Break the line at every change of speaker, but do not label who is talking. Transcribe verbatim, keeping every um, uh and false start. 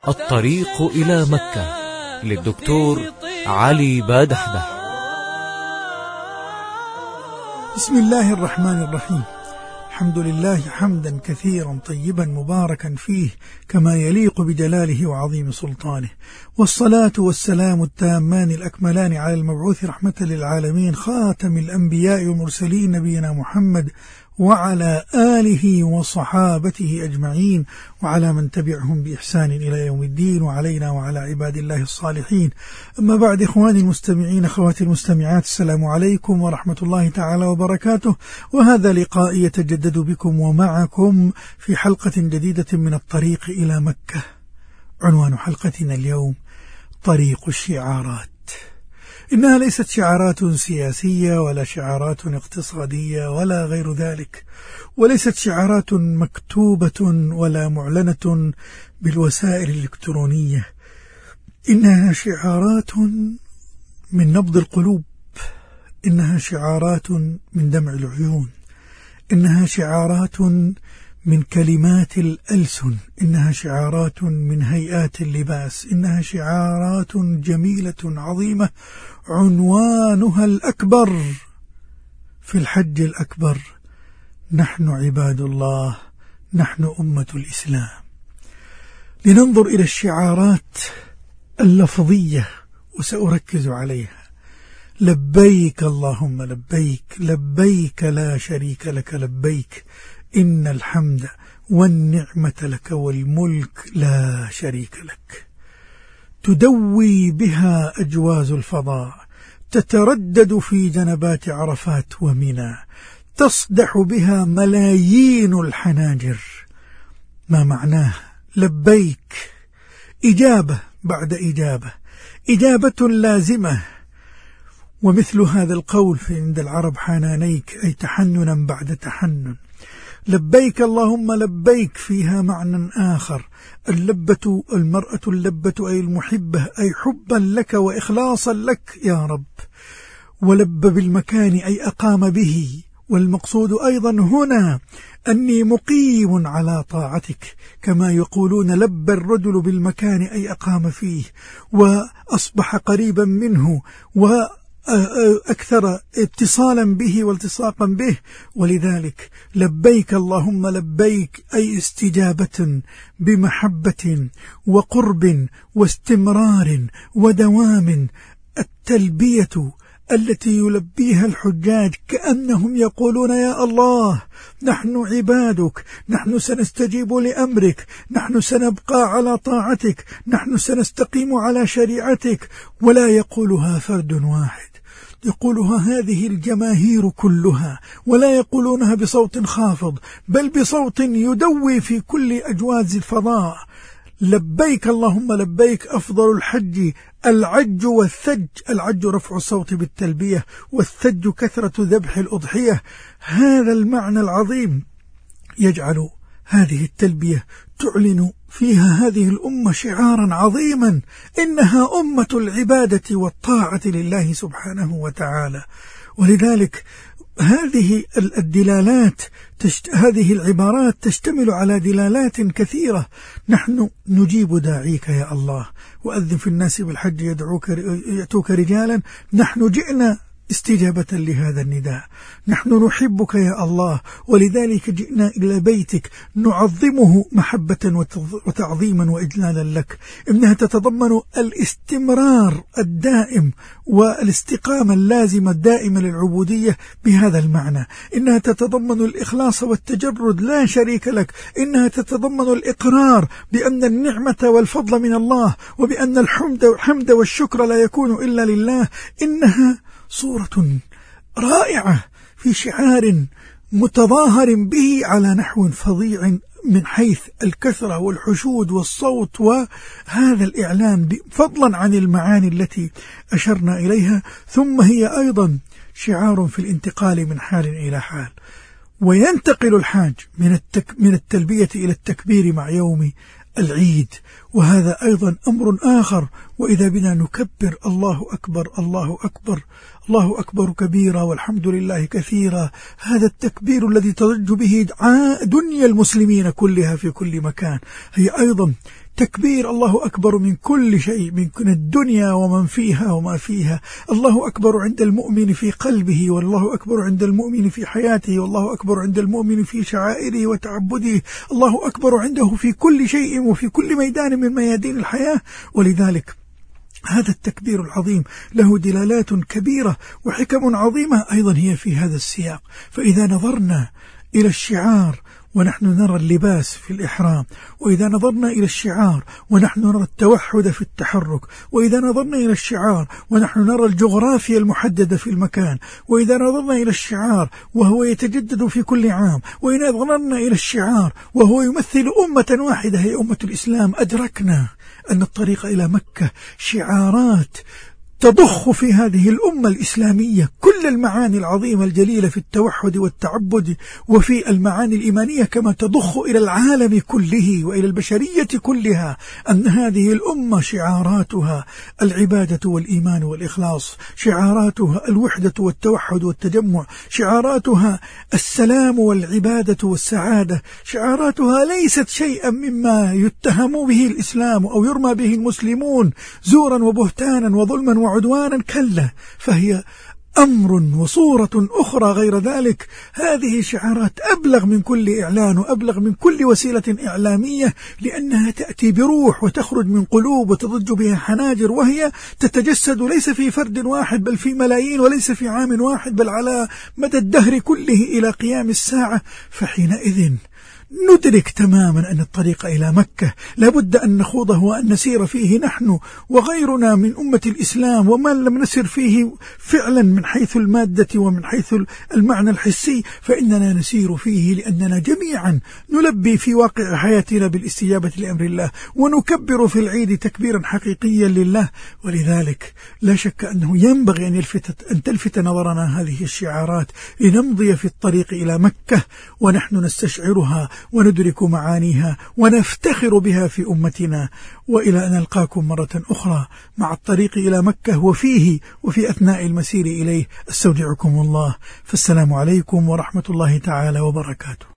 الطريق إلى مكة للدكتور علي بادحدح.
بسم الله الرحمن الرحيم. الحمد لله حمدا كثيرا طيبا مباركا فيه كما يليق بجلاله وعظيم سلطانه، والصلاة والسلام التامان الأكملان على المبعوث رحمة للعالمين خاتم الأنبياء والمرسلين نبينا محمد وعلى آله وصحابته أجمعين وعلى من تبعهم بإحسان إلى يوم الدين، وعلينا وعلى عباد الله الصالحين. أما بعد، إخواني المستمعين أخواتي المستمعات، السلام عليكم ورحمة الله تعالى وبركاته، وهذا لقاء يتجدد بكم ومعكم في حلقة جديدة من الطريق إلى مكة. عنوان حلقتنا اليوم طريق الشعارات. إنها ليست شعارات سياسية ولا شعارات اقتصادية ولا غير ذلك، وليست شعارات مكتوبة ولا معلنة بالوسائل الإلكترونية، إنها شعارات من نبض القلوب، إنها شعارات من دمع العيون، إنها شعارات من كلمات الألسن، إنها شعارات من هيئات اللباس، إنها شعارات جميلة عظيمة عنوانها الأكبر في الحج الأكبر: نحن عباد الله، نحن أمة الإسلام. لننظر إلى الشعارات اللفظية وسأركز عليها: لبيك اللهم لبيك، لبيك لا شريك لك لبيك، إن الحمد والنعمة لك والملك لا شريك لك. تدوي بها أجواز الفضاء، تتردد في جنبات عرفات ومنى، تصدح بها ملايين الحناجر. ما معناه؟ لبيك إجابة بعد إجابة، إجابة لازمة. ومثل هذا القول في عند العرب: حنانيك، أي تحننا بعد تحنن. لبيك اللهم لبيك فيها معنى آخر: اللبة، المرأة اللبة أي المحبة، أي حبا لك وإخلاصا لك يا رب. ولب بالمكان أي أقام به، والمقصود أيضا هنا أني مقيم على طاعتك، كما يقولون لب الرجل بالمكان أي أقام فيه وأصبح قريبا منه و أكثر اتصالا به والتصاقا به. ولذلك لبيك اللهم لبيك أي استجابة بمحبة وقرب واستمرار ودوام. التلبية التي يلبيها الحجاج كأنهم يقولون: يا الله، نحن عبادك، نحن سنستجيب لأمرك، نحن سنبقى على طاعتك، نحن سنستقيم على شريعتك. ولا يقولها فرد واحد، يقولها هذه الجماهير كلها، ولا يقولونها بصوت خافض، بل بصوت يدوي في كل أجواز الفضاء. لبيك اللهم لبيك. أفضل الحج العج والثج. العج رفع الصوت بالتلبية، والثج كثرة ذبح الأضحية. هذا المعنى العظيم يجعل هذه التلبية تعلن فيها هذه الأمة شعارا عظيما: إنها أمة العبادة والطاعة لله سبحانه وتعالى. ولذلك هذه الدلالات تشت... هذه العبارات تشتمل على دلالات كثيرة. نحن نجيب داعيك يا الله، وأذن في الناس بالحج يدعوك يأتوك رجالا. نحن جئنا استجابة لهذا النداء. نحن نحبك يا الله، ولذلك جئنا إلى بيتك نعظمه محبة وتعظيما وإجلالا لك. إنها تتضمن الاستمرار الدائم والاستقامة اللازمة الدائمة للعبودية بهذا المعنى. إنها تتضمن الإخلاص والتجرد لا شريك لك. إنها تتضمن الإقرار بأن النعمة والفضل من الله، وبأن الحمد والحمد والشكر لا يكون إلا لله. إنها صورة رائعة في شعار متظاهر به على نحو فظيع من حيث الكثرة والحشود والصوت وهذا الإعلان، فضلا عن المعاني التي أشرنا إليها. ثم هي أيضا شعار في الانتقال من حال إلى حال. وينتقل الحاج من, التك من التلبية إلى التكبير مع يوم العيد، وهذا أيضا أمر آخر. وإذا بنا نكبر: الله أكبر، الله أكبر، الله أكبر كبيرا والحمد لله كثيرا. هذا التكبير الذي تضج به دنيا المسلمين كلها في كل مكان. هي أيضا تكبير الله أكبر من كل شيء، من الدنيا ومن فيها وما فيها. الله أكبر عند المؤمن في قلبه، والله أكبر عند المؤمن في حياته، والله أكبر عند المؤمن في شعائره وتعبده. الله أكبر عنده في كل شيء وفي كل ميدان من ميادين الحياة. ولذلك هذا التكبير العظيم له دلالات كبيرة وحكم عظيمة أيضا هي في هذا السياق. فإذا نظرنا إلى الشعار ونحن نرى اللباس في الإحرام، وإذا نظرنا إلى الشعار ونحن نرى التوحد في التحرك، وإذا نظرنا إلى الشعار ونحن نرى الجغرافيا المحددة في المكان، وإذا نظرنا إلى الشعار وهو يتجدد في كل عام، وإذا نظرنا إلى الشعار وهو يمثل أمة واحدة هي أمة الإسلام، أدركنا أن الطريق إلى مكة شعارات تضخ في هذه الأمة الإسلامية كل المعاني العظيمة الجليلة في التوحد والتعبد وفي المعاني الإيمانية، كما تضخ إلى العالم كله وإلى البشرية كلها. أن هذه الأمة شعاراتها العبادة والإيمان والإخلاص، شعاراتها الوحدة والتوحد والتجمع، شعاراتها السلام والعبادة والسعادة، شعاراتها ليست شيئا مما يتهم به الإسلام أو يرمى به المسلمون زورا وبهتانا وظلما وعدوانا، كلا، فهي أمر وصورة أخرى غير ذلك. هذه شعارات أبلغ من كل إعلان وأبلغ من كل وسيلة إعلامية، لأنها تأتي بروح وتخرج من قلوب وتضج بها حناجر، وهي تتجسد ليس في فرد واحد بل في ملايين، وليس في عام واحد بل على مدى الدهر كله إلى قيام الساعة. فحينئذ ندرك تماما أن الطريق إلى مكة لابد أن نخوضه وأن نسير فيه نحن وغيرنا من أمة الإسلام، ومن لم نسر فيه فعلا من حيث المادة ومن حيث المعنى الحسي فإننا نسير فيه، لأننا جميعا نلبي في واقع حياتنا بالاستجابة لأمر الله، ونكبر في العيد تكبيرا حقيقيا لله. ولذلك لا شك أنه ينبغي أن, يلفت أن تلفت نظرنا هذه الشعارات لنمضي في الطريق إلى مكة ونحن نستشعرها وندرك معانيها ونفتخر بها في أمتنا. وإلى أن نلقاكم مرة أخرى مع الطريق إلى مكة وفيه وفي أثناء المسير إليه، استودعكم الله، فالسلام عليكم ورحمة الله تعالى وبركاته.